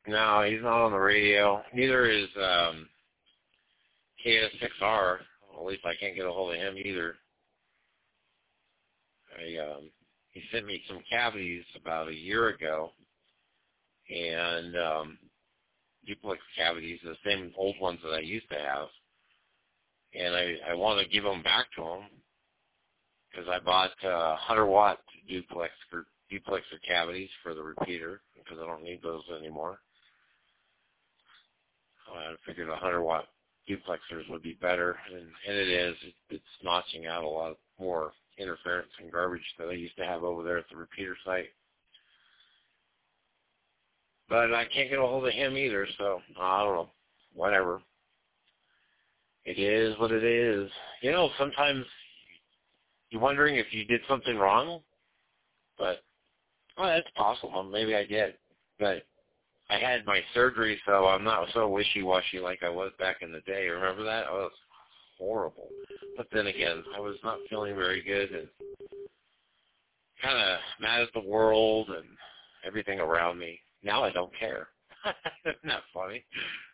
No, he's not on the radio. Neither is KS6R. Well, at least I can't get a hold of him either. He sent me some cavities about a year ago, and duplex cavities, the same old ones that I used to have. And I want to give them back to him because I bought 100-watt duplexer cavities for the repeater because I don't need those anymore. I figured 100-watt duplexers would be better, and it is. It's notching out a lot more interference and garbage that I used to have over there at the repeater site. But I can't get a hold of him either, so I don't know. Whatever. It is what it is. You know, sometimes you're wondering if you did something wrong, but, well, that's possible. Maybe I did. But I had my surgery, so I'm not so wishy-washy like I was back in the day. Remember that? Oh, it was horrible. But then again, I was not feeling very good and kind of mad at the world and everything around me. Now I don't care. Isn't that funny?